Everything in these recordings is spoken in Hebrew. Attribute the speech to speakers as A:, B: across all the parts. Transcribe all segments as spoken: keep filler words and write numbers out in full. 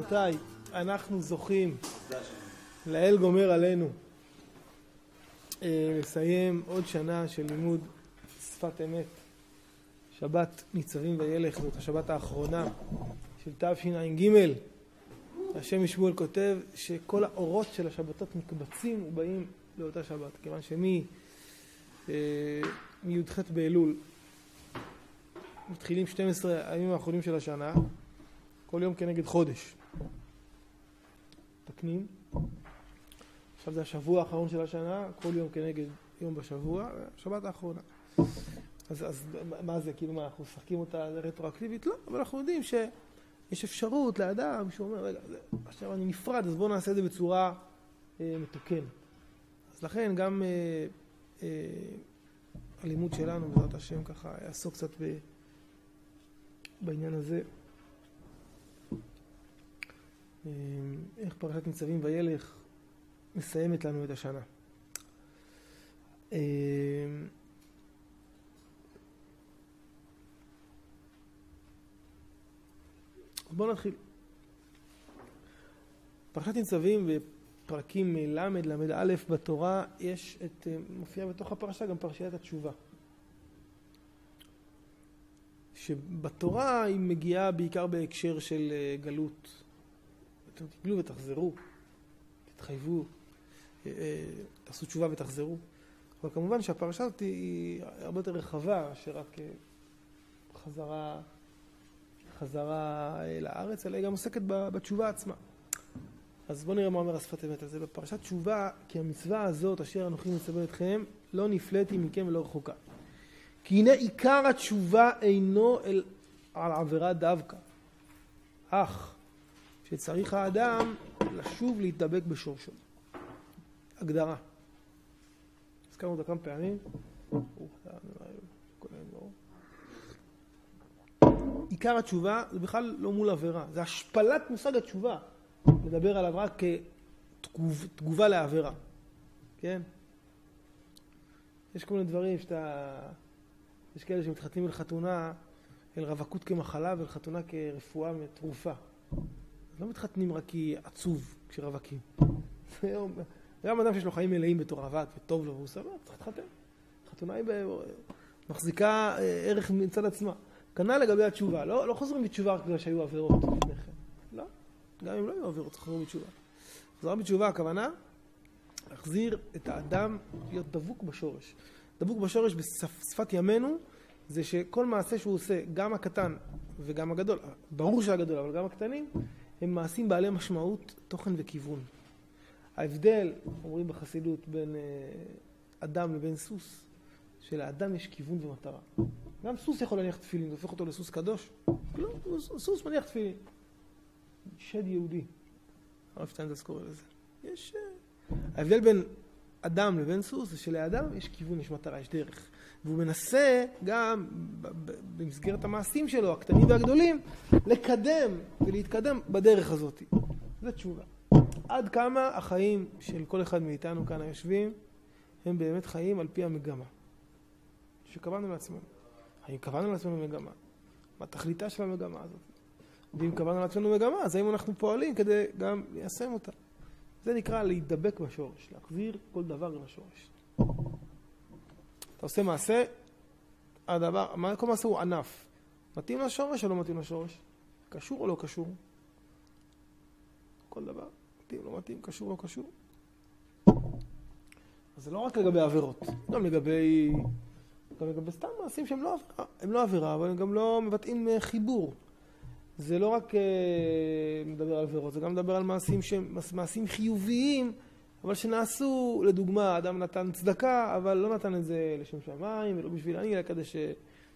A: רבותיי, אנחנו זוכים, לאל גומר עלינו, לסיים עוד שנה של לימוד שפת אמת. שבת ניצבים וילך, זאת השבת האחרונה של תשע"ג. השם ישמעאל כותב שכל האורות של השבתות מקבצים ובאים לאותה שבת, כיוון שמי מי"ח באלול מתחילים שנים עשר הימים האחרונים של השנה, כל יום כנגד חודש. תקנים. עכשיו זה השבוע האחרון של השנה, כל יום כנגד יום בשבוע, שבת האחרונה. אז, אז מה זה? כאילו מה, אנחנו משחקים אותה רטרואקטיבית? לא, אבל אנחנו יודעים שיש אפשרות לאדם שאומר, רגע, עכשיו אני נפרד, אז בואו נעשה את זה בצורה אה, מתוקנת. אז לכן גם אה, אה, הלימוד שלנו, בעזרת השם, ככה, יעסוק קצת ב, בעניין הזה. אה, איך פרשת ניצבים וילך מסיימת לנו את השנה. אה, בואו נתחיל. פרשת ניצבים ופרקים למד, למד א' בתורה, יש את, מופיע בתוך הפרשה גם פרשיית התשובה. שבתורה היא מגיעה בעיקר בהקשר של גלות. אתם תגלו ותחזרו, תתחייבו, תעשו תשובה ותחזרו. אבל כמובן שהפרשה הזאת היא הרבה יותר רחבה, שרק חזרה... חזרה לארץ, אלא היא גם עוסקת בתשובה עצמה. אז בואו נראה מה אומר השפת אמת הזה. בפרשת תשובה, כי המצווה הזאת אשר אנוכי מצווה אתכם, לא נפלאתי מכם ולא רחוקה. כי הנה עיקר התשובה אינו אל, על עבירה דווקא. אך שצריך האדם לשוב להתדבק בשורשו. הגדרה. הזכרנו אותה כמה פעמים. עיקר התשובה זה בכלל לא מול עבירה, זה השפלת מושג התשובה, לדבר עליו רק כתגובה לעבירה, כן? יש כל מיני דברים שאתה, יש כאלה שמתחתנים אל חתונה, אל רווקות כמחלה ואל חתונה כרפואה מתרופה. לא מתחתנים רק כי עצוב כשרווקים. גם אדם שיש לו חיים מלאים בתור רווק וטוב לו, והוא סבבה, צריך להתחתן. חתונה היא מחזיקה ערך מצד עצמה. כנ"ל לגבי התשובה, לא, לא חוזרים בתשובה רק בגלל שהיו עבירות. לא, גם אם לא היו עבירות, חוזרים בתשובה. חזרה בתשובה, הכוונה, להחזיר את האדם להיות דבוק בשורש. דבוק בשורש בשפת ימינו, זה שכל מעשה שהוא עושה, גם הקטן וגם הגדול, ברור שהגדול, אבל גם הקטנים, הם מעשים בעלי משמעות, תוכן וכיוון. ההבדל, אומרים בחסידות, בין אדם לבין סוס, שלאדם יש כיוון ומטרה. גם סוס יכול להניח תפילין, זה הופך אותו לסוס קדוש. לא, סוס מניח תפילין. שד יהודי. הרב שטיינזלץ קורא לזה. יש... ההבדל בין אדם לבין סוס זה שלאדם יש כיוון, יש מטרה, יש דרך. והוא מנסה גם במסגרת המעשים שלו, הקטנים והגדולים, לקדם ולהתקדם בדרך הזאת. זה תשובה. עד כמה החיים של כל אחד מאיתנו כאן היושבים, הם באמת חיים על פי המגמה. שקבענו לעצמנו. האם קבענו לעצמנו מגמה? מה תכליתה של המגמה הזאת? ואם קבענו לעצמנו מגמה, אז האם אנחנו פועלים כדי גם ליישם אותה? זה נקרא להידבק בשורש, להחזיר כל דבר לשורש. אתה עושה מעשה, הדבר, כל מעשה הוא ענף. מתאים לשורש או לא מתאים לשורש? קשור או לא קשור? כל דבר, מתאים, לא מתאים, קשור או לא קשור? אז זה לא רק לגבי עבירות, גם לגבי... גם לגבי סתם מעשים שהם לא עבירה, הם לא עבירה, אבל הם גם לא מבטאים חיבור. זה לא רק אה, מדבר על עבירות, זה גם מדבר על מעשים שהם מעשים חיוביים, אבל שנעשו, לדוגמה, אדם נתן צדקה, אבל לא נתן את זה לשם שמיים, ולא בשביל אני, אלא כדי שיתנו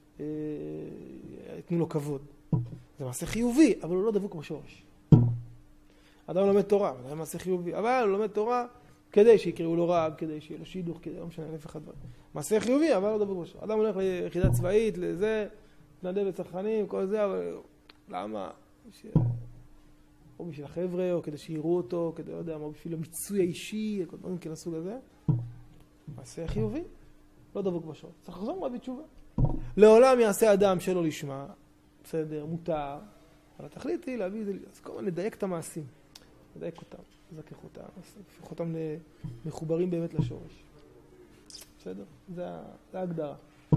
A: אה, לו כבוד. זה מעשה חיובי, אבל הוא לא דבוק בשורש. אדם לומד תורה, זה מעשה חיובי, אבל הוא לומד תורה, כדי שיקראו לו רב, כדי שיהיה לו שידוך, כדי לא משנה, אלף אחד דברים. מעשה חיובי, אבל לא דבוק בשורש. אדם הולך ליחידה צבאית, לזה, נדב לצרכנים, כל זה, אבל למה? ש... או בשביל החבר'ה, או כדי שיראו אותו, כדי, לא יודע, או בשביל המיצוי האישי, כל דברים כאלה סוג הזה. מעשה חיובי, לא דבוק בשורש. צריך לחזור מאוד בתשובה. לעולם יעשה אדם שלא לשמה, בסדר, מותר, אבל התכלית היא להביא את זה, אז כל הזמן לדייק את המעשים, לדייק אותם, לזכך אותם, להפוך אותם למחוברים באמת לשורש. בסדר? זה, זה ההגדרה.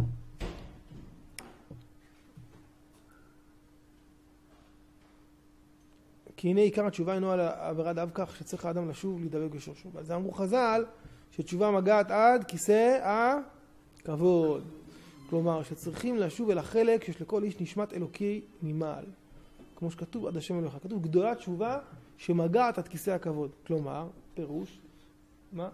A: כי הנה עיקר התשובה אינו על העבירה דווקא שצריך האדם לשוב להידבק בשורשו. ועל זה אמרו חז"ל שתשובה מגעת עד כיסא הכבוד. כלומר שצריכים לשוב אל החלק שיש לכל איש נשמת אלוקי ממעל. כמו שכתוב עד השם אלוהיך. כתוב גדולה תשובה שמגעת עד כיסא הכבוד. כלומר, פירוש, מה?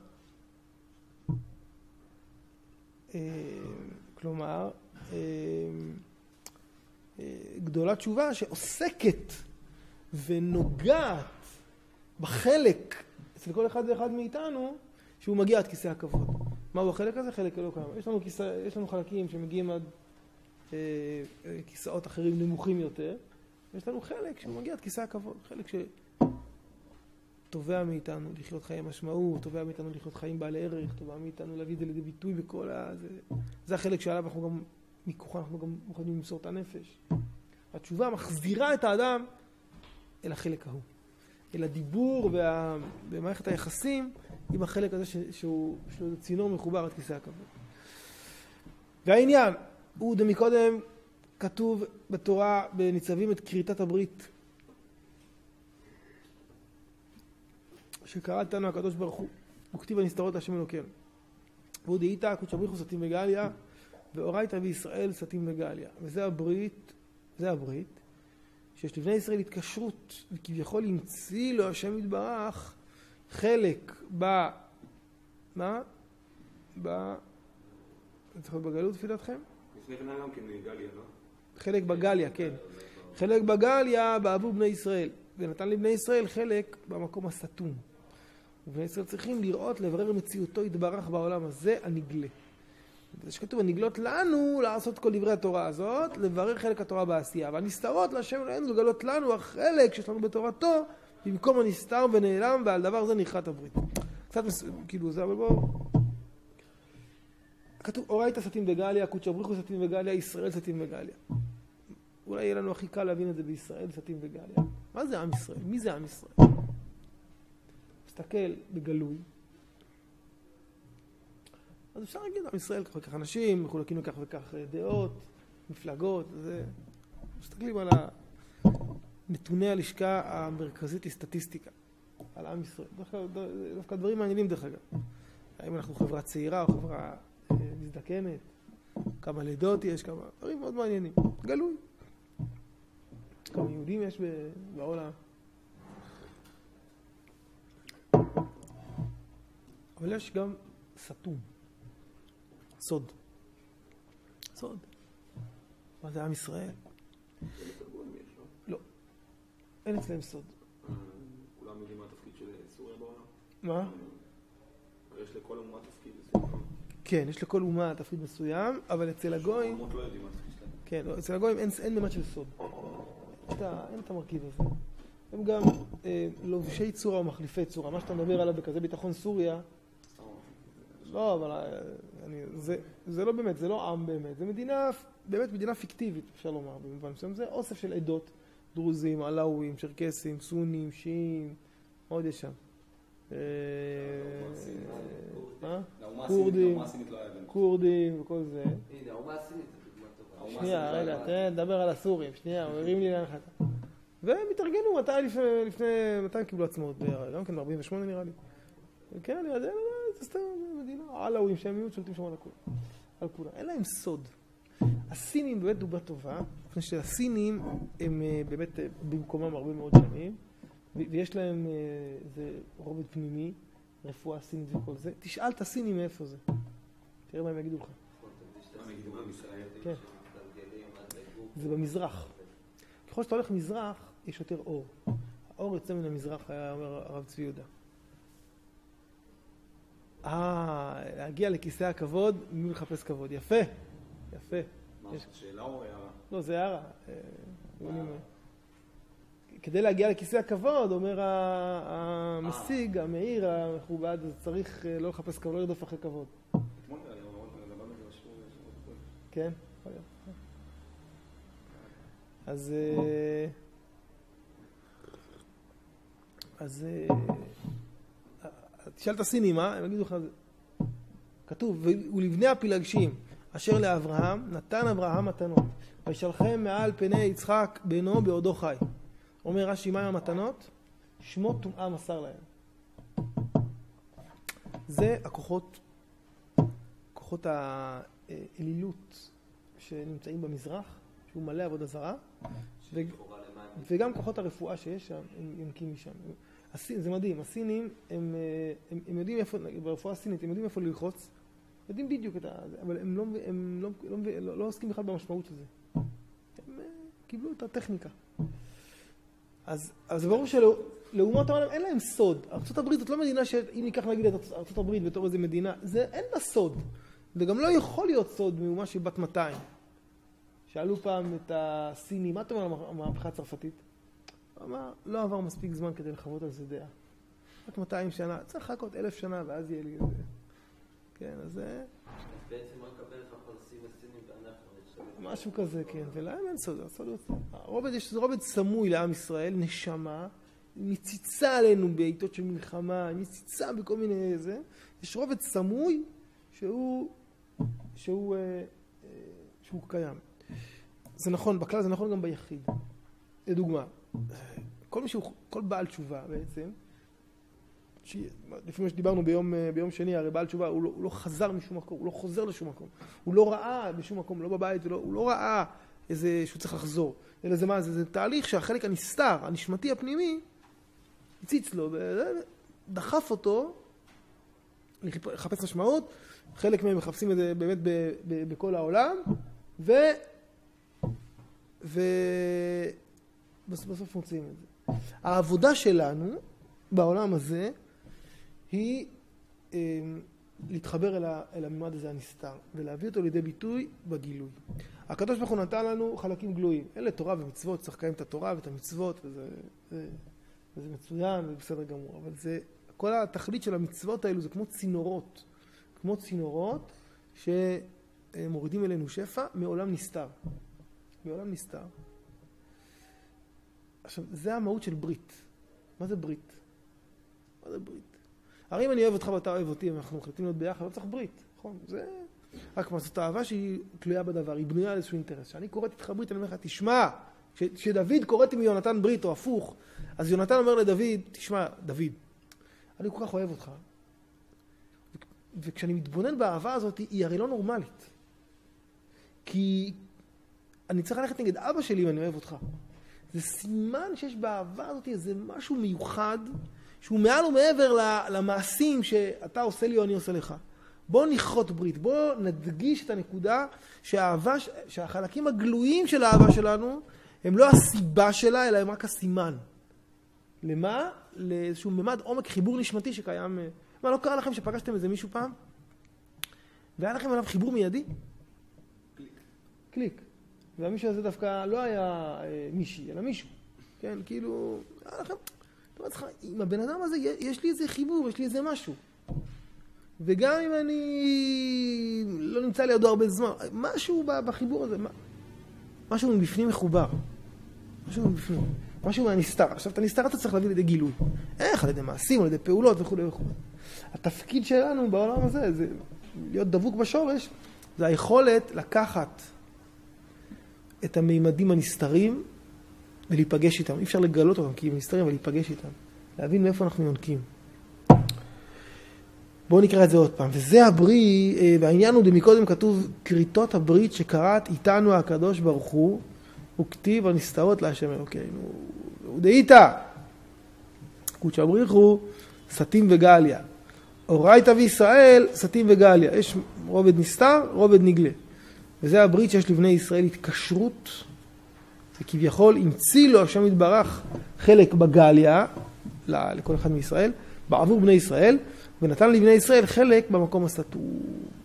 A: כלומר, גדולה תשובה שעוסקת ונוגעת בחלק אצל כל אחד ואחד מאיתנו שהוא מגיע עד כיסא הכבוד. מהו החלק הזה? חלק אלוקי. יש לנו כיסא, יש לנו חלקים שמגיעים עד אה, כיסאות אחרים נמוכים יותר. יש לנו חלק שהוא מגיע עד כיסא הכבוד. חלק שתובע מאיתנו לחיות חיי משמעות, תובע מאיתנו לחיות חיים בעלי ערך, תובע מאיתנו להביא את זה לידי ביטוי בכל ה... זה, זה החלק שעליו אנחנו גם, מכוחה אנחנו גם מוכנים למסור את הנפש. התשובה מחזירה את האדם אל החלק ההוא. אל הדיבור וה... במערכת היחסים עם החלק הזה ש... שהוא... שהוא צינור מחובר עד כיסא הכבוד. והעניין הוא דמקודם כתוב בתורה בניצבים את כריתת הברית שקרא לנו הקדוש ברוך הוא וכתיב הנסתרות להשם אלוקינו. והוא דאיתא קודשא בריך הוא סטים וגליה ואורייתא בישראל סטים וגליה. וזה הברית, זה הברית שיש לבני ישראל התקשרות וכביכול המציא לו השם יתברך חלק ב... מה? ב... צריך להיות בגלות לפי דעתכם?
B: לפני כן גם כן גליה, לא?
A: חלק בגליה, כן. חלק בגליה בעבור בני ישראל. ונתן לבני ישראל חלק במקום הסתום. ובני ישראל צריכים לראות, לברר מציאותו יתברך בעולם הזה הנגלה. וזה שכתוב, הנגלות לנו לעשות כל דברי התורה הזאת, לברר חלק התורה בעשייה. והנסתרות להשם אלוהינו לגלות לנו החלק שיש לנו בתורתו, במקום הנסתר ונעלם, ועל דבר זה נכרת הברית. קצת מס... כאילו זה, אבל בואו... כתוב, אורייתא סטים וגליה, קודשא בריך הוא סטים וגליה, ישראל סטים וגליה. אולי יהיה לנו הכי קל להבין את זה בישראל, סטים וגליה. מה זה עם ישראל? מי זה עם ישראל? מסתכל בגלוי. אז אפשר להגיד, עם ישראל כך וכך אנשים, מחולקים לכך וכך דעות, מפלגות, זה... מסתכלים על נתוני הלשכה המרכזית לסטטיסטיקה, על עם ישראל. דווקא דברים מעניינים דרך אגב. האם אנחנו חברה צעירה או חברה מזדקנת, כמה לידות יש, כמה דברים מאוד מעניינים. גלוי. כמה יהודים יש בעולם. אבל יש גם סתום. סוד. סוד. מה זה עם ישראל? לא. אין אצלם סוד.
B: כולם יודעים מה התפקיד של סוריה בעולם?
A: מה?
B: יש לכל אומה תפקיד מסוים.
A: כן, יש לכל אומה תפקיד מסוים, אבל אצל הגויים...
B: אומות לא יודעים מה התפקיד שלהם.
A: כן, אצל הגויים אין ממד של סוד. אין את המרכיב הזה. הם גם לובשי צורה או מחליפי צורה. מה שאתה מדבר עליו בכזה ביטחון סוריה... לא, אבל זה לא באמת, זה לא עם באמת. זה מדינה, באמת מדינה פיקטיבית, אפשר לומר, במובן מסוים. זה אוסף של עדות, דרוזים, עלאווים, צ'רקסים, סונים, שיעים, עוד יש שם. קורדים, קורדים וכל זה.
C: הנה, האומה הסינית.
A: שנייה, רגע, תראה, נדבר על הסורים. שנייה, הוא הרים לי להנחתה. והם התארגנו מתי לפני, מתי הם קיבלו עצמאות? גם כן, ארבעים ושמונה נראה לי. כן, זה סתם מדינה. עלאווים שהם מיעוט שולטים שם על הכול. על כולם. אין להם סוד. הסינים באמת דוגמה טובה, לפני שהסינים הם באמת במקומם הרבה מאוד שנים, ויש להם איזה רובד פנימי, רפואה סינית וכל זה. תשאל את הסינים מאיפה זה. תראה מה הם יגידו לך. כן. זה במזרח. ככל שאתה הולך מזרח, יש יותר אור. האור יוצא מן המזרח, היה אומר הרב צבי יהודה. אה, להגיע לכיסא הכבוד, מי מחפש כבוד. יפה. יפה.
B: מה, שאלה או הערה?
A: לא, זה הערה. כדי להגיע לכיסא הכבוד, אומר המשיג, המאיר, המכובד, צריך לא לחפש כבוד, לא לרדוף אחרי כבוד.
B: אתמול לדבר מזה בשיעור.
A: כן? אז אז תשאל את הסינים, מה? הם יגידו לך, כתוב, ולבני הפילגשים אשר לאברהם נתן אברהם מתנות, וישלחם מעל פני יצחק בנו בעודו חי. אומר רש"י, מה עם המתנות? שמו טומאה מסר להם. זה הכוחות, כוחות האלילות שנמצאים במזרח, שהוא מלא עבודה זרה, ו... וגם כוחות הרפואה שיש שם, הם יונקים משם. זה מדהים, הסינים, הם, הם, הם יודעים איפה, ברפואה הסינית, הם יודעים איפה ללחוץ, יודעים בדיוק את ה... אבל הם לא, הם לא, לא, לא, לא עוסקים בכלל במשמעות של זה. הם קיבלו את הטכניקה. אז, אז זה ברור שלאומות העולם אין להם סוד. ארצות הברית זאת לא מדינה שאם ניקח נגיד את ארצות הברית בתור איזה מדינה, זה אין לה סוד. וגם לא יכול להיות סוד מאומה שהיא בת מאתיים. שאלו פעם את הסיני, מה אתה אומר על המהפכה הצרפתית? הוא אמר, לא עבר מספיק זמן כדי לחוות על זה דעה. רק מאתיים שנה, צריך לחכות אלף שנה ואז יהיה לי איזה... כן, אז זה...
C: אז בעצם רק קבל לך פרסים הסינים ואנחנו...
A: משהו כזה, כן, ולהם אין סוד, סוד הרובד, יש רובד סמוי לעם ישראל, נשמה, מציצה עלינו בעיתות של מלחמה, מציצה בכל מיני זה, יש רובד סמוי שהוא, שהוא, שהוא קיים. זה נכון, בכלל זה נכון גם ביחיד. לדוגמה, כל מישהו, כל בעל תשובה בעצם, לפי מה שדיברנו ביום, ביום שני, הרי בעל תשובה, הוא לא, הוא לא חזר משום מקום, הוא לא חוזר לשום מקום. הוא לא ראה בשום מקום, לא בבית, הוא לא, הוא לא ראה איזה שהוא צריך לחזור. אלא זה מה, זה, זה תהליך שהחלק הנסתר, הנשמתי הפנימי, הציץ לו, דחף אותו לחפש משמעות. חלק מהם מחפשים את זה באמת ב, ב, בכל העולם, ו... ובסוף מוצאים את זה. העבודה שלנו בעולם הזה היא אה, להתחבר אל, ה, אל הממד הזה הנסתר ולהביא אותו לידי ביטוי בגילוי. הקדוש ברוך הוא נתן לנו חלקים גלויים. אלה תורה ומצוות, צריך לקיים את התורה ואת המצוות, וזה, זה, וזה מצוין ובסדר גמור. אבל זה, כל התכלית של המצוות האלו זה כמו צינורות, כמו צינורות שמורידים אלינו שפע מעולם נסתר. מעולם נסתר. עכשיו, זה המהות של ברית. מה זה ברית? מה זה ברית? הרי אם אני אוהב אותך ואתה אוהב אותי, ואנחנו מחליטים להיות ביחד, לא צריך ברית, נכון? זה רק מה, זאת אהבה שהיא תלויה בדבר, היא בנויה על איזשהו אינטרס. כשאני קוראת איתך ברית, אני אומר לך, תשמע, כשדוד קוראת עם יונתן ברית, או הפוך, אז יונתן אומר לדוד, תשמע, דוד, אני כל כך אוהב אותך. וכשאני מתבונן באהבה הזאת, היא הרי לא נורמלית. כי אני צריך ללכת נגד אבא שלי אם אני אוהב אותך. זה סימן שיש באהבה הזאת איזה משהו מיוחד, שהוא מעל ומעבר למעשים שאתה עושה לי או אני עושה לך. בוא נכרות ברית, בוא נדגיש את הנקודה שהאהבה, שהחלקים הגלויים של האהבה שלנו, הם לא הסיבה שלה, אלא הם רק הסימן. למה? לאיזשהו ממד עומק חיבור נשמתי שקיים. מה, לא קרה לכם שפגשתם איזה מישהו פעם? והיה לכם עליו חיבור מיידי?
B: קליק.
A: קליק. והמישהו הזה דווקא לא היה אה, מישהי, אלא מישהו. כן, כאילו, היה לכם, אתה אומר לך, עם הבן אדם הזה יש לי איזה חיבור, יש לי איזה משהו. וגם אם אני לא נמצא לידו הרבה זמן, משהו בחיבור הזה, משהו מבפנים מחובר. משהו מבפנים. משהו מהנסתר. עכשיו, את הנסתר אתה צריך להביא לידי גילוי. איך? על ידי מעשים, על ידי פעולות וכו' וכו'. התפקיד שלנו בעולם הזה, זה להיות דבוק בשורש, זה היכולת לקחת את המימדים הנסתרים ולהיפגש איתם. אי אפשר לגלות אותם כי הם נסתרים, אבל להיפגש איתם. להבין מאיפה אנחנו יונקים. בואו נקרא את זה עוד פעם. וזה הבריא, והעניין הוא מקודם כתוב, כריתות הברית שקראת איתנו הקדוש ברוך הוא, וכתיב הנסתרות להשם אלוקינו. ודאיתא, קודשא בריחו, סטים וגליה. אורייתא וישראל, סטים וגליה. יש רובד נסתר, רובד נגלה. וזה הברית שיש לבני ישראל התקשרות, וכביכול המציא לו השם יתברך חלק בגליה, לכל אחד מישראל, בעבור בני ישראל, ונתן לבני ישראל חלק במקום הסתום.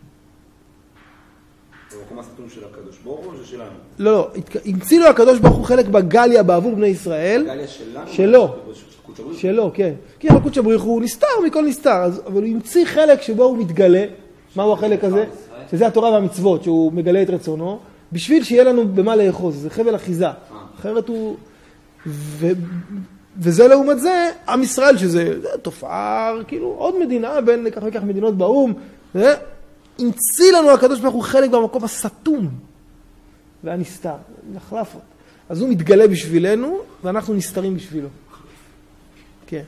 B: במקום הסתום של הקדוש ברוך הוא או שלנו?
A: לא, לא, המציא לו הקדוש ברוך הוא חלק בגליה בעבור בני ישראל.
B: בגליה שלנו?
A: שלו. שלו, כן. כי קודשא בריחו הוא נסתר מכל נסתר, אבל הוא המציא חלק שבו הוא מתגלה. מהו החלק הזה? שזה התורה והמצוות, שהוא מגלה את רצונו, בשביל שיהיה לנו במה לאחוז. זה חבל אחיזה. אחרת הוא... וזה לעומת זה, עם ישראל, שזה תופעה, כאילו, עוד מדינה בין כך וכך מדינות באום, המציא לנו הקדוש ברוך הוא חלק במקום הסתום, והנסתר, נחלף אותו. אז הוא מתגלה בשבילנו, ואנחנו נסתרים בשבילו. כן.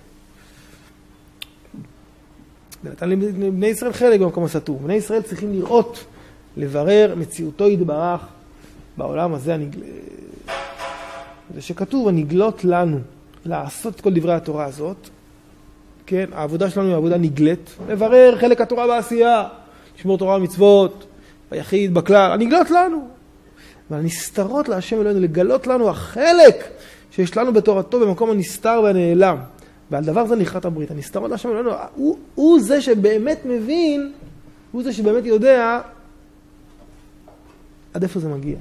A: ונתן לבני ישראל חלק במקום הסתום. בני ישראל צריכים לראות, לברר מציאותו יתברך בעולם הזה הנגלה. זה שכתוב, הנגלות לנו, לעשות את כל דברי התורה הזאת, כן, העבודה שלנו היא עבודה נגלית, לברר חלק התורה בעשייה, לשמור תורה ומצוות, ביחיד, בכלל, הנגלות לנו. והנסתרות להשם אלוהינו, לגלות לנו החלק שיש לנו בתורתו במקום הנסתר והנעלם. ועל דבר זה נכרת הברית. הנסתרות להשם אלוהינו, הוא, הוא זה שבאמת מבין, הוא זה שבאמת יודע עד איפה זה מגיע.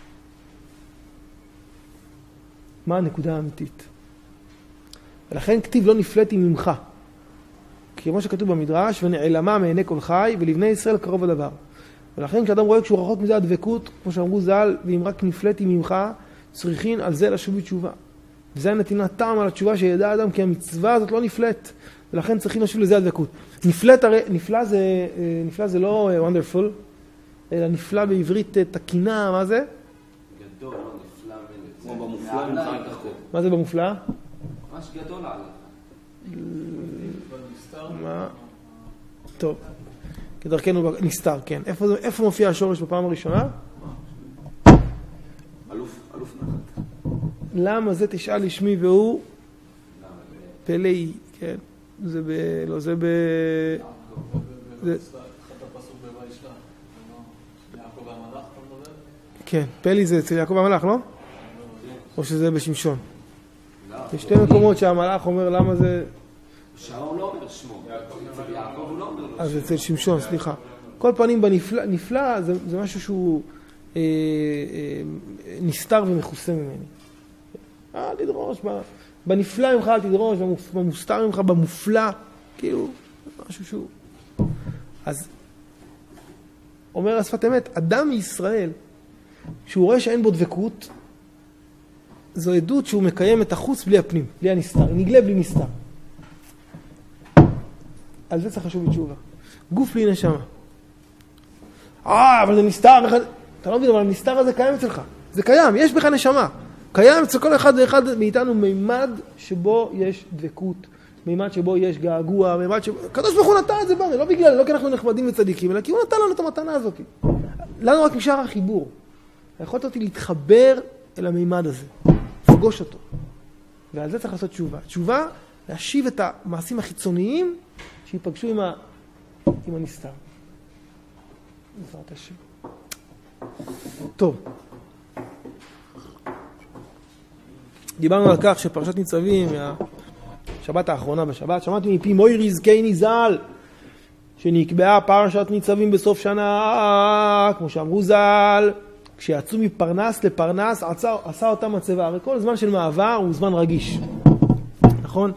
A: מה הנקודה האמיתית? ולכן כתיב לא נפלאתי ממך. כמו שכתוב במדרש, ונעלמה מעיני כל חי, ולבני ישראל קרוב הדבר. ולכן כשאדם רואה כשהוא רחוק מזה הדבקות, כמו שאמרו ז"ל, ואם רק נפלאתי ממך, צריכין על זה לשוב בתשובה. וזה נתינת טעם על התשובה שידע אדם, כי המצווה הזאת לא נפלאת. ולכן צריכים לשוב לזה הדבקות. נפלאת, הרי, נפלא זה, נפלא זה לא wonderful, אלא נפלא בעברית תקינה, מה זה?
C: גדול, לא נפלא מלך.
B: כמו במופלא ממך אל תחתום.
A: מה זה במופלא?
C: ממש גדול עליך.
A: מה? טוב. כדרכנו נסתר, כן. איפה, איפה מופיע השורש בפעם הראשונה?
B: אלוף, אלוף נחת.
A: למה זה תשאל לשמי והוא? פלאי, כן. זה ב... לא, זה ב... זה... כן, פלאי זה אצל יעקב המלאך, לא? או שזה בשמשון? יש שתי מקומות שהמלאך אומר למה זה...
C: שם הוא לא אומר שמו. אצל יעקב הוא לא אומר לו.
A: אז אצל שמשון, סליחה. כל פנים בנפלא, נפלא זה, זה משהו שהוא אה, אה, נסתר ומכוסה ממני. אל תדרוש, בנפלא ממך אל תדרוש, במוסתר ממך, במופלא, כאילו, משהו שהוא... אז אומר השפת אמת, אדם מישראל, שהוא רואה שאין בו דבקות, זו עדות שהוא מקיים את החוץ בלי הפנים, בלי הנסתר, נגלה בלי נסתר. על זה צריך חשוב בתשובה. גוף בלי נשמה. אה, אבל זה נסתר. אתה לא מבין, אבל הנסתר הזה קיים אצלך. זה קיים, יש בך נשמה. קיים אצל כל אחד ואחד מאיתנו מימד שבו יש דבקות, מימד שבו יש געגוע, מימד שבו... הקדוש ברוך הוא נתן את זה בנו, לא בגלל, לא כי אנחנו נחמדים וצדיקים, אלא כי הוא נתן לנו את המתנה הזאת. לנו רק נשאר החיבור. יכולת אותי להתחבר אל המימד הזה, לפגוש אותו. ועל זה צריך לעשות תשובה. תשובה, להשיב את המעשים החיצוניים שיפגשו עם, ה... עם הנסתר. בעזרת השם. טוב. דיברנו על כך שפרשת ניצבים, השבת האחרונה בשבת, שמעתי מפי מוירי זקני ז"ל, שנקבעה פרשת ניצבים בסוף שנה, כמו שאמרו ז"ל, כשיצאו מפרנס לפרנס, עשה, עשה אותה מצבה. הרי כל זמן של מעבר הוא זמן רגיש. נכון?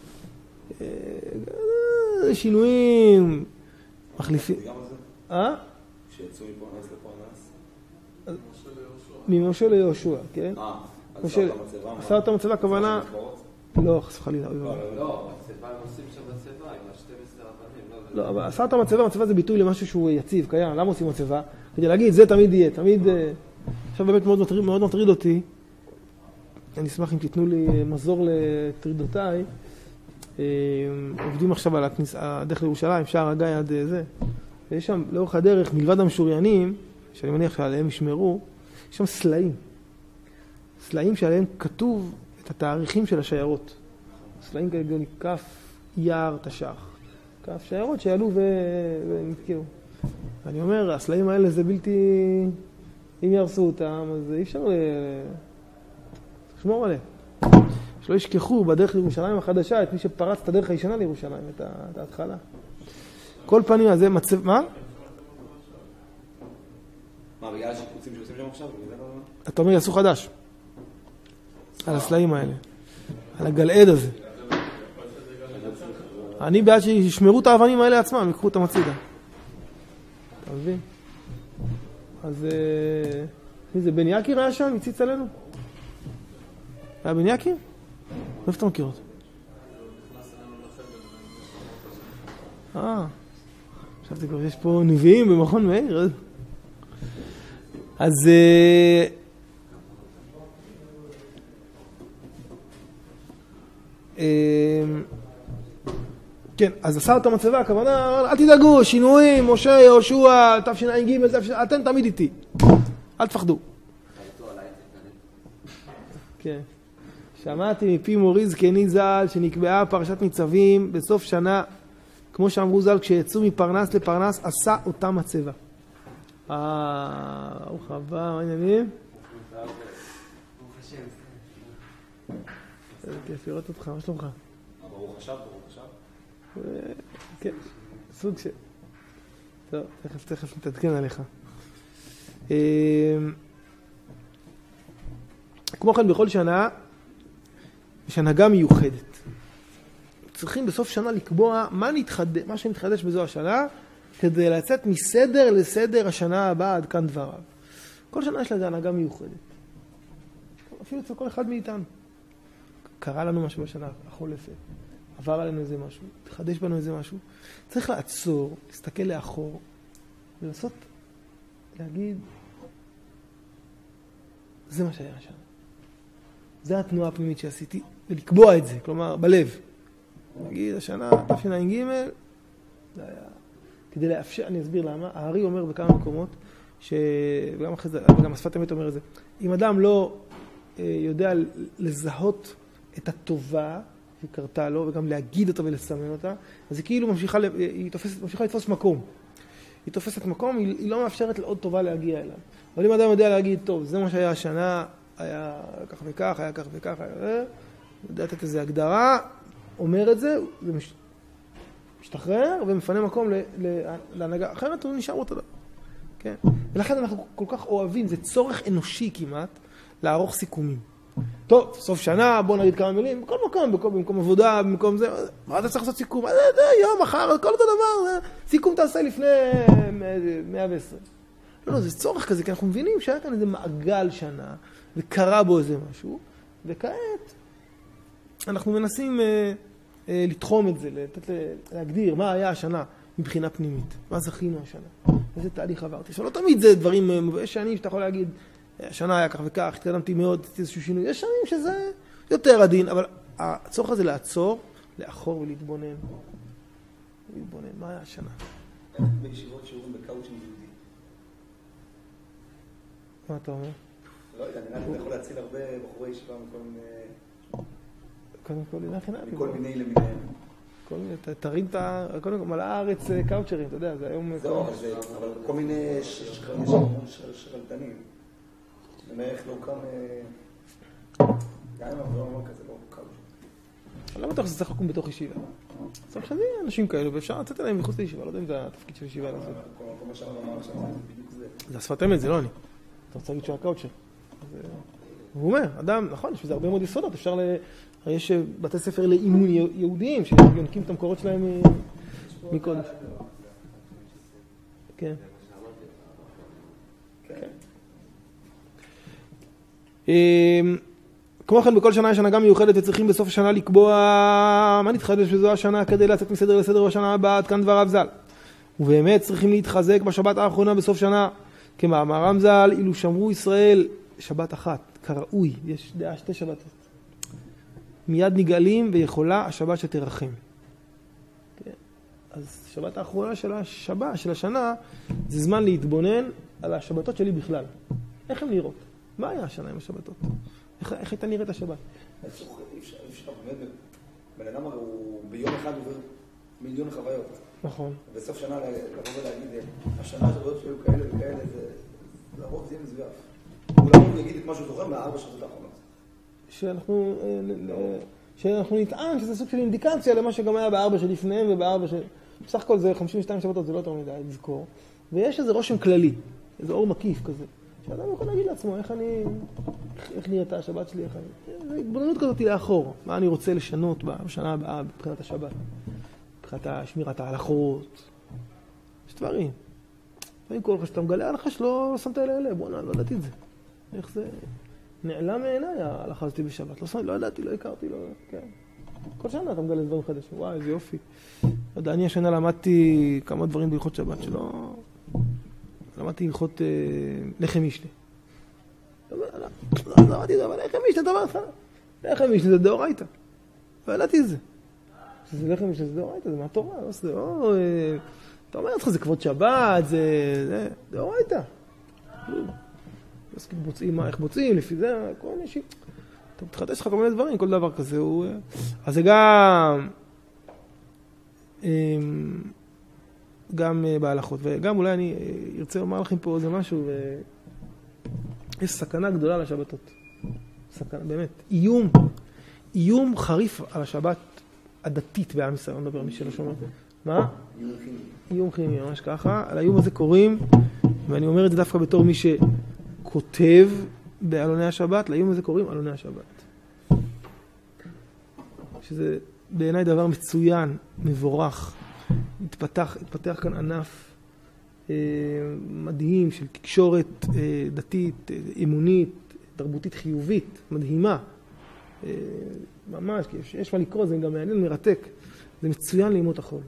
A: שינויים, מחליפים. אה?
B: כשיצאו מפרנס לפרנס?
A: ממשה ליהושע, כן?
B: אה, עשה אותה מצבה.
A: עשה אותה מצבה, הכוונה... לא, חס וחלילה.
C: לא, מצבה הם עושים שם מצבה עם ה-שנים עשר הבנים.
A: לא, אבל עשה אותה מצבה, מצבה זה ביטוי למשהו שהוא יציב, קיים. למה עושים מצבה? כדי להגיד, זה תמיד יהיה, תמיד... עכשיו באמת מאוד מטריד, מאוד מטריד אותי. אני אשמח אם תיתנו לי מזור לטרידותיי. עובדים עכשיו על הדרך לירושלים, שער הגיא עד זה. ויש שם לאורך הדרך, מלבד המשוריינים, שאני מניח שעליהם ישמרו, יש שם סלעים. סלעים שעליהם כתוב את התאריכים של השיירות. סלעים כאלה כף יער תש"ח. כף שיירות שעלו ונתקעו. ואני אומר, הסלעים האלה זה בלתי... אם ירסו אותם, אז אי אפשר לשמור עליהם. שלא ישכחו בדרך לירושלים החדשה את מי שפרץ את הדרך הישנה לירושלים, את ההתחלה. כל פנים הזה מצב... מה?
B: מה, בגלל השיפוצים שעושים שם עכשיו?
A: אתה אומר, יעשו חדש. על הסלעים האלה. על הגלעד הזה. אני בעד שישמרו את האבנים האלה עצמם, יקחו אותם הצידה. אתה מבין? אז... מי זה? בן יקיר היה שם? הציץ עלינו? היה בן יקיר? איפה אתה מכיר אותו? אה, חשבתי כבר, יש פה נביאים במכון מאיר. אז כן, אז עשה את המצבה, הכוונה, אל תדאגו, שינויים, משה, יהושע, תשע"ג, אתם תמיד איתי. אל תפחדו. כן. שמעתי מפי מורי זקני ז"ל שנקבעה פרשת ניצבים בסוף שנה, כמו שאמרו ז"ל, כשיצאו מפרנס לפרנס, עשה אותה מצבה. אה, ברוך הבא, מה העניינים? איזה כיף לראות אותך, מה שלומך?
B: ברוך השב, ברוך השב.
A: כן, סוג של... טוב, תכף תכף נתעדכן עליך. כמו כן, בכל שנה יש הנהגה מיוחדת. צריכים בסוף שנה לקבוע מה נתחדש, מה שמתחדש בזו השנה, כדי לצאת מסדר לסדר השנה הבאה עד כאן דבריו. כל שנה יש לזה הנהגה מיוחדת. אפילו אצל כל אחד מאיתנו. קרה לנו משהו בשנה החולפת. עבר עלינו איזה משהו. התחדש בנו איזה משהו. צריך לעצור, להסתכל לאחור, ולעשות, להגיד, זה מה שהיה השנה. זה התנועה הפנימית שעשיתי, ולקבוע את זה, כלומר, בלב. נגיד, השנה, תשע"ג, זה היה... כדי לאפשר, אני אסביר למה, הארי אומר בכמה מקומות, ש... וגם אחרי זה, וגם השפת אמת אומר את זה, אם אדם לא אה, יודע לזהות את הטובה שקרתה לו, וגם להגיד אותה ולסמן אותה, אז היא כאילו ממשיכה, היא תופסת, ממשיכה לתפוס מקום. היא תופסת מקום, היא, היא לא מאפשרת לעוד טובה להגיע אליו. אבל אם אדם יודע להגיד, טוב, זה מה שהיה השנה, היה כך וכך, היה כך וכך, היה... יודע לתת איזו הגדרה, אומר את זה, זה מש... משתחרר ומפנה מקום להנהגה. אחרת הוא נשאר אותו דבר. כן? ולכן אנחנו כל כך אוהבים, זה צורך אנושי כמעט, לערוך סיכומים. טוב, סוף שנה, בוא נגיד כמה מילים, בכל מקום, במקום, במקום עבודה, במקום זה, מה אתה צריך לעשות סיכום? זה, זה, יום, מחר, כל אותו דבר, זה, סיכום תעשה לפני מאה ועשרים. לא, לא, זה צורך כזה, כי אנחנו מבינים שהיה כאן איזה מעגל שנה, וקרה בו איזה משהו, וכעת אנחנו מנסים אה, אה, לתחום את זה, לתת, להגדיר מה היה השנה מבחינה פנימית, מה זכינו השנה, איזה תהליך עברתי. עכשיו, לא תמיד זה דברים, יש שנים שאתה יכול להגיד, השנה היה כך וכך, התקדמתי מאוד, עשיתי איזשהו שינוי. יש שנים שזה יותר עדין, אבל הצורך הזה לעצור, לאחור ולהתבונן. להתבונן, מה היה השנה?
B: בישיבות שיעורים בקאוצ'ים יהודי.
A: מה אתה אומר?
B: לא יודע, נראה לי אתה יכול להציל הרבה בחורי ישיבה מכל מיני...
A: קודם כל, נראה חינם.
B: מכל מיני למיניהם.
A: כל מיני, תרים את ה... קודם כל, מלאה הארץ קאוצ'רים, אתה יודע, זה היום...
B: זהו, אבל כל מיני שרלטנים. איך לא קם... גם אם אנחנו לא אומר כזה, לא קם.
A: אני לא בטוח שזה צריך לקום בתוך ישיבה. צריך שזה יהיה אנשים כאלו, ואפשר לצאת אליהם מחוץ לישיבה, לא יודע אם זה התפקיד של ישיבה לעשות.
B: כל מה שאנחנו אמר עכשיו, זה בדיוק זה.
A: זה השפת אמת, זה לא אני. אתה רוצה להגיד שהוא הקאוצ'ר. הוא אומר, אדם, נכון, יש בזה הרבה מאוד יסודות, אפשר ל... יש בתי ספר לאימון יהודיים, שיונקים את המקורות שלהם מקודש. כן. כמו כן, בכל שנה יש הנהגה מיוחדת וצריכים בסוף השנה לקבוע מה נתחדש בזו השנה כדי לצאת מסדר לסדר בשנה הבאה, עד כאן דבריו ז"ל. ובאמת צריכים להתחזק בשבת האחרונה בסוף שנה, כמאמרם ז"ל, אילו שמרו ישראל שבת אחת, כראוי, יש דעה שתי שבתות. מיד נגאלים ויכולה השבת שתרחם. כן. אז שבת האחרונה של השבת, של השנה, זה זמן להתבונן על השבתות שלי בכלל. איך הן נראות? מה היה השנה עם השבתות? איך, איך הייתה נראית השבת?
B: אי אפשר, אי אפשר, באמת, בן אדם הוא ביום אחד עובר מיליון חוויות.
A: נכון.
B: ובסוף שנה לבוא ולהגיד, השנה השבתות שלו כאלה וכאלה, זה לרוב זה יהיה מזויף. הוא לרוב יגיד את מה שהוא זוכר מהארבע שעות האחרונות.
A: שאנחנו, שאנחנו נטען שזה סוג של אינדיקציה למה שגם היה בארבע שלפניהם ובארבע של... בסך הכל זה חמישים ושתיים שבתות, זה לא יותר מדי לזכור. ויש איזה רושם כללי, איזה אור מקיף כזה. שאדם יכול להגיד לעצמו, איך אני, איך נראתה השבת שלי, איך אני... זו התבוננות כזאת לאחור. מה אני רוצה לשנות בשנה הבאה, מבחינת השבת. מבחינת שמירת ההלכות. יש דברים. ואם כל כך שאתה מגלה הלכה שלא שמת אלה אלה, בוא נע, לא ידעתי את זה. איך זה... נעלם מעיניי ההלכה הזאת בשבת. לא, לא ידעתי, לא הכרתי, לא... כן. כל שנה אתה מגלה דברים חדשים. וואי, איזה יופי. לא יודע, אני השנה למדתי כמה דברים בהלכות שבת שלא... למדתי הלכות אה, לחם משנה. לא למדתי את זה, אבל לחם משנה דבר אחד. לחם משנה זה דאורייתא. לא ידעתי את זה. שזה לחם משנה זה דאורייתא, זה מהתורה. לא, זה לא... אה, אתה אומר לך, זה כבוד שבת, זה... זה דאורייתא. אז בוצעים מה, איך בוצעים, לפי זה, כל מיני שיט. אתה מתחדש לך כל מיני דברים, כל דבר כזה הוא... אז זה גם... גם בהלכות, וגם אולי אני ארצה לומר לכם פה איזה משהו, יש סכנה גדולה לשבתות. סכנה, באמת. איום, איום חריף על השבת הדתית בעם ישראל, אני מדבר מי שלא שומע. מה?
B: איום כימי.
A: איום כימי, ממש ככה. על האיום הזה קוראים, ואני אומר את זה דווקא בתור מי שכותב בעלוני השבת, לאיום הזה קוראים עלוני השבת. שזה בעיניי דבר מצוין, מבורך. התפתח, התפתח כאן ענף אה, מדהים של תקשורת אה, דתית, אה, אמונית, תרבותית חיובית, מדהימה. אה, ממש, יש, יש מה לקרוא, זה גם מעניין, מרתק. זה מצוין לימות החול.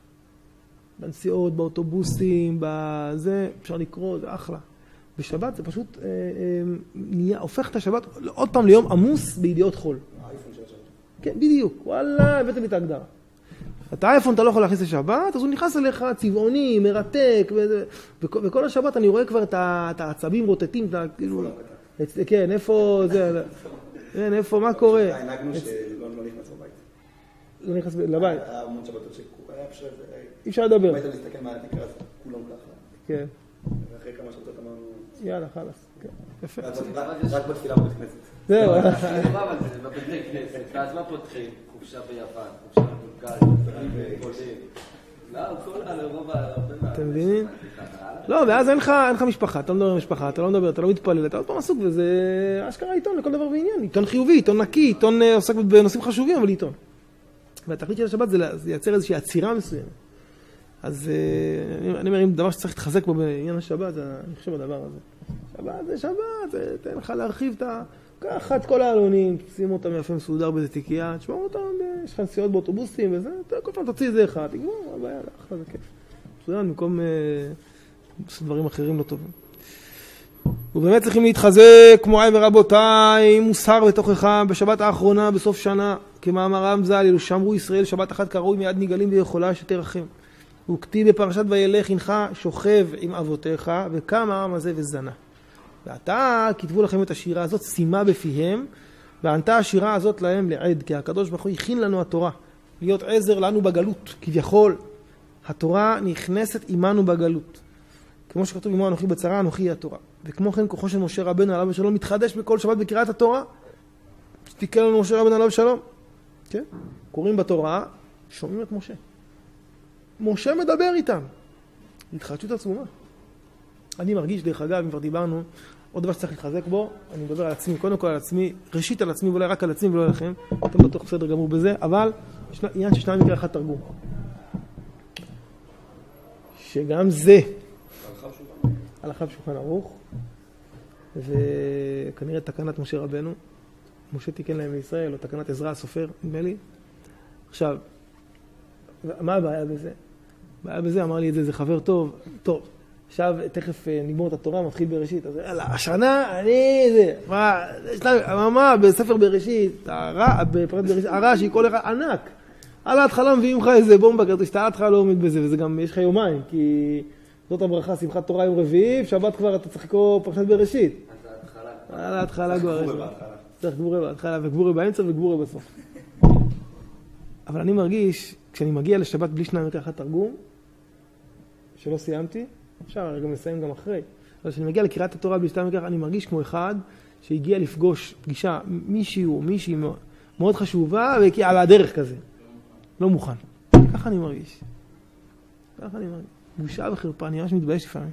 A: בנסיעות, באוטובוסים, בזה, אפשר לקרוא, זה אחלה. בשבת זה פשוט אה, אה, נהיה, הופך את השבת עוד פעם ליום עמוס בידיעות חול.
B: האייפון של השבת.
A: כן, בדיוק. וואלה, הבאתם לי את ההגדרה. את האייפון אתה לא יכול להכניס לשבת, אז הוא נכנס אליך צבעוני, מרתק, וכל השבת אני רואה כבר את העצבים רוטטים, כאילו, כן, איפה זה, כן, איפה, מה קורה?
B: הנהגנו שלא נכנס לבית.
A: לא נכנס לבית.
B: היה המון שבתות שהיה פשוט...
A: אי אפשר לדבר.
B: אם היית להסתכל מה התקרה, אז כולם ככה.
A: כן.
B: ואחרי כמה שבתות אמרנו...
A: יאללה, חלאס. יפה.
B: רק בתפילה בבית כנסת.
A: זהו.
C: אבל זה בבתי כנסת, ואז מה פותחים? חופשה ביפן, חופשה בבולגריה, פולין. לא, כל הרוב הרבה מה...
A: אתם מבינים? לא, ואז אין לך משפחה, אתה לא מדבר עם משפחה, אתה לא מדבר, אתה לא מתפלל, אתה עוד פעם עסוק, וזה אשכרה עיתון לכל דבר ועניין. עיתון חיובי, עיתון נקי, עיתון עוסק בנושאים חשובים, אבל עיתון. והתכלית של השבת זה לייצר איזושהי עצירה מסוימת. אז אני אומר, אם דבר שצריך להתחזק בו בעניין השבת, אני חושב הדבר הזה. שבת זה שבת, תן לך להרחיב את ה... קח את כל העלונים, שימו אותם יפה מסודר באיזה תיקייה, תשמעו אותם, יש לך נסיעות באוטובוסים וזה, כל פעם תוציא איזה אחד, תגמור, הבעיה, אחלה, זה כיף. מצוין, במקום דברים אחרים לא טובים. ובאמת צריכים להתחזק, כמו אי ורבותיי, מוסר בתוכך בשבת האחרונה, בסוף שנה, כמאמר רמז"ל, אלו שמרו ישראל, שבת אחת קרוי מיד נגאלים ויכולה שתרחם. וכתיב בפרשת וילך הנך שוכב עם אבותיך, וקם העם הזה וזנה. ועתה כתבו לכם את השירה הזאת, שימה בפיהם, וענתה השירה הזאת להם לעד, כי הקדוש ברוך הוא הכין לנו התורה, להיות עזר לנו בגלות, כביכול. התורה נכנסת עמנו בגלות. כמו שכתוב עמו אנוכי בצרה, אנוכי היא התורה. וכמו כן כוחו של משה רבנו עליו ושלום מתחדש בכל שבת בקריאת התורה. שתיקן לנו משה רבנו עליו ושלום. כן? קוראים בתורה, שומעים את משה. משה מדבר איתם. התחדשות עצומה. אני מרגיש, דרך אגב, אם כבר דיברנו, עוד דבר שצריך להתחזק בו, אני מדבר על עצמי, קודם כל על עצמי, ראשית על עצמי, ואולי רק על עצמי ולא עליכם, אתם בטוח בסדר גמור בזה, אבל יש עניין ששניים מקרה אחד תרגום. שגם זה, הלכה בשולחן ערוך, וכנראה תקנת משה רבנו, משה תיקן להם לישראל, או תקנת עזרא הסופר, נדמה לי. עכשיו, מה הבעיה בזה? הבעיה בזה, אמר לי את זה, זה חבר טוב, טוב. עכשיו, תכף נגמור את התורה, מתחיל בראשית. אז יאללה, השנה, אני זה. מה, מה, בספר בראשית, בפרט בראשית, הרש"י, כל אחד ענק. על ההתחלה מביאים לך איזה בומבה כזאת, שאתה ההתחלה לא עומד בזה, וזה גם, יש לך יומיים, כי זאת הברכה, שמחת תורה יום רביעי, שבת כבר אתה צריך לקרוא פרשת בראשית. על ההתחלה כבר. צריך גבורה בהתחלה, וגבורה באמצע וגבורה בסוף. אבל אני מרגיש, כשאני מגיע לשבת בלי שניים מקרה אחד תרגום, שלא סיימתי, אפשר גם לסיים גם אחרי. אבל כשאני מגיע לקריאת התורה בלי שניים מקרה, אני מרגיש כמו אחד שהגיע לפגוש פגישה מישהו או מישהי מאוד חשובה, ועל הדרך כזה. לא מוכן. ככה אני מרגיש. ככה אני מרגיש. בושה וחרפה, אני ממש מתבייש לפעמים.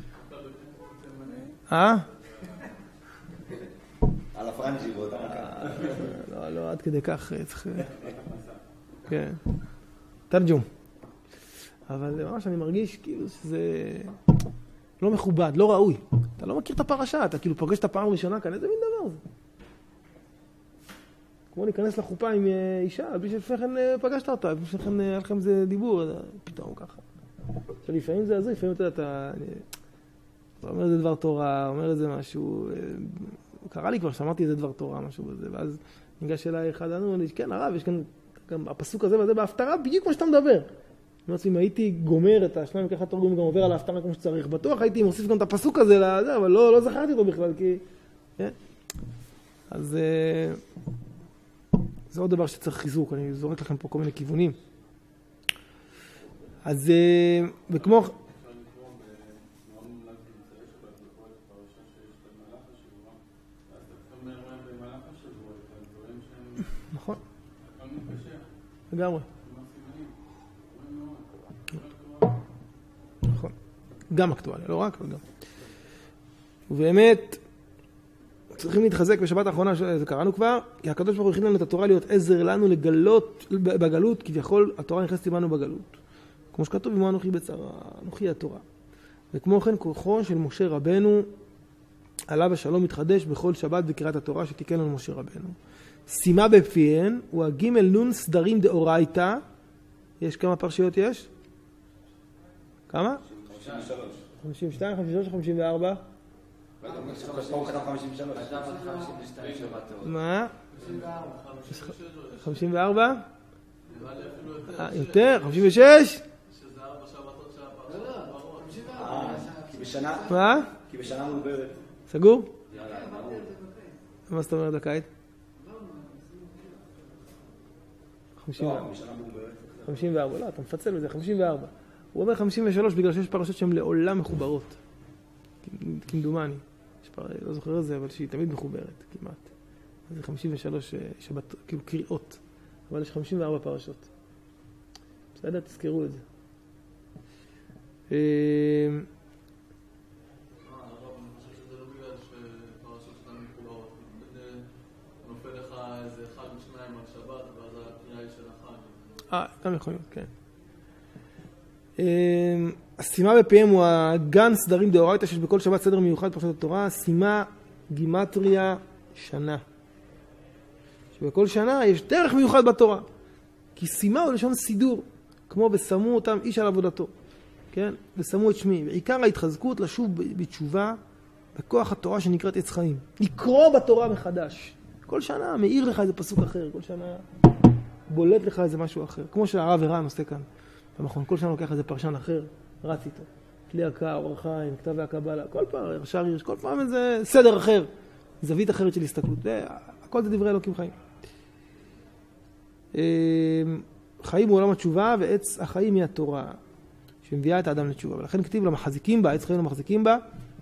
A: אה?
B: על הפרנג'י באותה מקרה.
A: לא, לא, עד כדי כך צריך... כן. תרג'ום. אבל ממש אני מרגיש כאילו שזה לא מכובד, לא ראוי. אתה לא מכיר את הפרשה, אתה כאילו פוגש את הפעם הראשונה כאן, איזה מין דבר זה? כמו להיכנס לחופה עם אישה, בלי שלפני כן פגשת אותה, בלי שלפני כן היה לכם איזה דיבור, פתאום ככה. עכשיו, לפעמים זה עזר, לפעמים אתה יודע, אתה אומר איזה דבר תורה, אומר איזה משהו, קרה לי כבר שאמרתי איזה דבר תורה, משהו בזה, ואז ניגש אליי אחד, אני אומר, כן, הרב, יש כאן גם הפסוק הזה וזה בהפטרה, בדיוק כמו שאתה מדבר. אם הייתי גומר את השניים וככה תרגום גם עובר על ההפטרה כמו שצריך, בטוח הייתי מוסיף גם את הפסוק הזה לזה, אבל לא, לא זכרתי אותו בכלל, כי... כן? אז זה עוד דבר שצריך חיזוק, אני זורק לכם פה כל מיני כיוונים. אז וכמו... נכון. לגמרי. נכון. גם אקטואליה, לא רק, אבל גם. ובאמת, צריכים להתחזק בשבת האחרונה, זה קראנו כבר, כי הקדוש ברוך הוא הכין לנו את התורה להיות עזר לנו לגלות בגלות, כביכול התורה נכנסת עמנו בגלות. כמו שכתוב, עמו אנוכי בצרה, אנוכי התורה. וכמו כן כוחו של משה רבנו, עליו השלום מתחדש בכל שבת בקריאת התורה שתיקן לנו משה רבנו. שימה בפיהן הוא הגימל נון סדרים דאורייתא. יש כמה פרשיות יש? כמה? חמישים ושתיים, חמישים ושלוש, חמישים וארבע. מה? חמישים וארבע? יותר? חמישים ושש?
B: כי בשנה...
A: מה?
B: כי בשנה מעוברת.
A: סגור? מה זאת אומרת דקאית? חמישים וארבע, לא, אתה מפצל בזה, חמישים וארבע. הוא אומר חמישים ושלוש בגלל שיש פרשות שהן לעולם מחוברות. כמדומני. לא זוכר את זה, אבל שהיא תמיד מחוברת, כמעט. אז זה חמישים ושלוש שבת, כאילו קריאות. אבל יש חמישים וארבע פרשות. בסדר, תזכרו את זה. אה, גם יכול להיות, כן. השימה בפיהם הוא הגן סדרים דאורייתא שיש בכל שבת סדר מיוחד פרשת התורה, שימה גימטריה שנה. שבכל שנה יש דרך מיוחד בתורה. כי שימה הוא לשון סידור, כמו ושמו אותם איש על עבודתו. כן? ושמו את שמי. ועיקר ההתחזקות לשוב בתשובה בכוח התורה שנקראת עץ חיים. לקרוא בתורה מחדש. כל שנה מאיר לך איזה פסוק אחר, כל שנה בולט לך איזה משהו אחר. כמו שהרב ערן עושה כאן. במכון, כל שנה לוקח איזה פרשן אחר, רץ איתו. כלי הקה, אור החיים, כתבי הקבלה, כל פעם, רש"ר הירש, כל פעם איזה סדר אחר, זווית אחרת של הסתכלות. הכל זה דברי אלוקים חיים. חיים הוא עולם התשובה, ועץ החיים היא התורה, שמביאה את האדם לתשובה. ולכן כתיב למחזיקים בה, עץ חיים למחזיקים בה,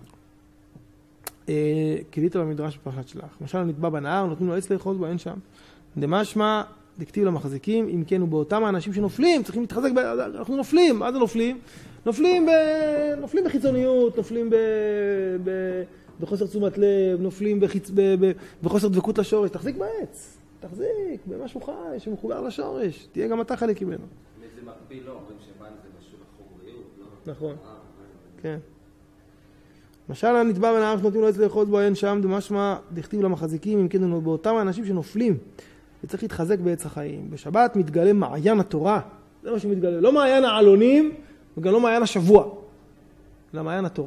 A: כביתו במדרש בפרשת שלח. למשל, נטבע בנהר, נותנים לו עץ לאחוז בו, אין שם. דמשמע, דכתיב למחזיקים, אם כן הוא באותם האנשים שנופלים, צריכים להתחזק, ב... אנחנו נופלים, מה זה נופלים? נופלים, ב... נופלים בחיצוניות, נופלים ב... ב... בחוסר תשומת לב, נופלים בחיצ... ב... ב... בחוסר דבקות לשורש, תחזיק בעץ, תחזיק במשהו חי שמחובר לשורש, תהיה גם אתה חלק ממנו.
C: זה מקביל, לא, אומרים שבן זה משהו לחומריות, לא?
A: נכון, כן. למשל הנטבע בנהר שנותנים לו עץ לאחוז בו, אין שם, דמשמע דכתיב למחזיקים, אם כן הוא באותם האנשים שנופלים. וצריך להתחזק בעץ החיים. בשבת מתגלה מעיין התורה. זה מה שמתגלה. לא מעיין העלונים, וגם לא מעיין השבוע. אלא מעיין התורה.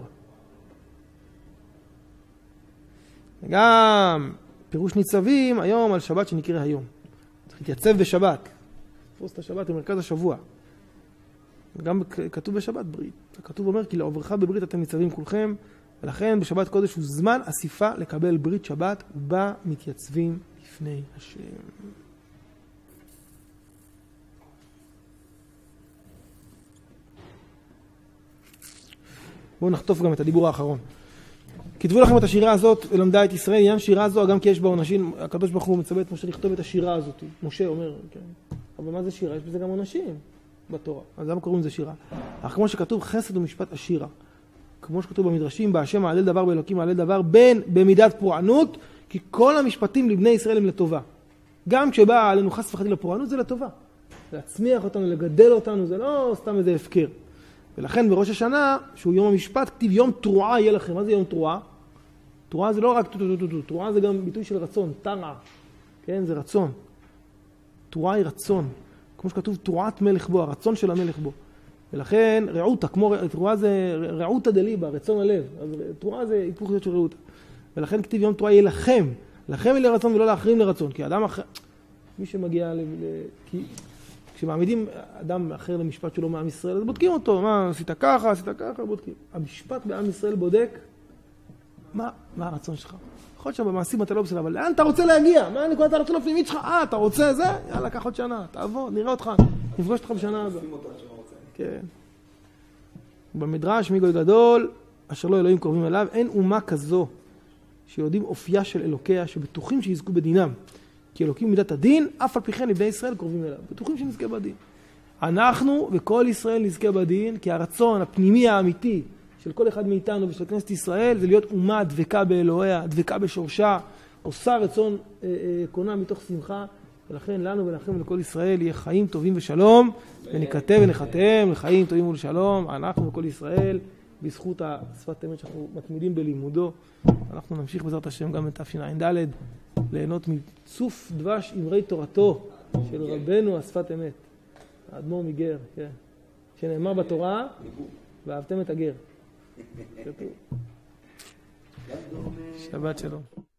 A: וגם פירוש ניצבים היום על שבת שנקרא היום. צריך להתייצב בשבת. תפוס את השבת במרכז השבוע. וגם כתוב בשבת ברית. כתוב אומר כי לעוברך בברית אתם ניצבים כולכם, ולכן בשבת קודש הוא זמן אסיפה לקבל ברית שבת, ובה מתייצבים לפני השם. בואו נחטוף גם את הדיבור האחרון. כתבו לכם את השירה הזאת ולמדה את ישראל, עניין שירה זו, גם כי יש בה עונשים, הקדוש ברוך הוא מצווה את משה לכתוב את השירה הזאת. משה אומר, כן. אבל מה זה שירה? יש בזה גם עונשים בתורה. אז למה קוראים לזה שירה? אך כמו שכתוב חסד ומשפט השירה. כמו שכתוב במדרשים, בהשם מעלל דבר באלוקים מעלל דבר, בין במידת פורענות, כי כל המשפטים לבני ישראל הם לטובה. גם כשבא עלינו חס וחלילה לפורענות זה לטובה. להצמיח אותנו, לגדל אותנו, זה לא סתם איזה הפקר. ולכן בראש השנה, שהוא יום המשפט, כתיב יום תרועה יהיה לכם. מה זה יום תרועה? תרועה זה לא רק תרועה, זה גם ביטוי של רצון, תרע. כן, זה רצון. תרועה היא רצון. כמו שכתוב, תרועת מלך בו, הרצון של המלך בו. ולכן רעותה, כמו תרועה זה רעותה דליבה, רצון הלב. אז תרועה זה היפוך של רעותה. ולכן כתיב יום תרועה יהיה לכם. לכם יהיה לרצון ולא לאחרים לרצון. כי אדם אחר, מי שמגיע ל... כי כשמעמידים אדם אחר למשפט שלו מעם ישראל, אז בודקים אותו. מה, עשית ככה, עשית ככה, בודקים. המשפט בעם ישראל בודק, מה, מה הרצון שלך? יכול להיות שבמעשים אתה לא בסדר, אבל לאן אתה רוצה להגיע? מה נקודת הרצון הפנימית שלך? אה, אתה רוצה זה? יאללה, קח עוד שנה, תעבוד, נראה אותך, נפגוש אותך בשנה הבאה. כן. במדרש מגוי גדול, אשר לא אלוהים קרובים אליו, אין אומה כזו שיודעים אופייה של אלוקיה, שבטוחים שיזכו בדינם. כי אלוקים מידת הדין, אף על פי כן לבני ישראל קרובים אליו. בטוחים שנזכה בדין. אנחנו וכל ישראל נזכה בדין, כי הרצון הפנימי האמיתי של כל אחד מאיתנו ושל כנסת ישראל, זה להיות אומה דבקה באלוהיה, דבקה בשורשה, עושה רצון אה, אה, קונה מתוך שמחה, ולכן לנו ולכם ולכל ישראל יהיה חיים טובים ושלום, ונכתב ונחתם לחיים טובים ולשלום, אנחנו וכל ישראל, בזכות השפת אמת שאנחנו מתמידים בלימודו, אנחנו נמשיך בעזרת השם גם את תשע"ד, ליהנות מצוף דבש אמרי תורתו של רבנו השפת אמת, האדמו"ר מגר, כן, שנאמר בתורה, ואהבתם את הגר. שבת שלום.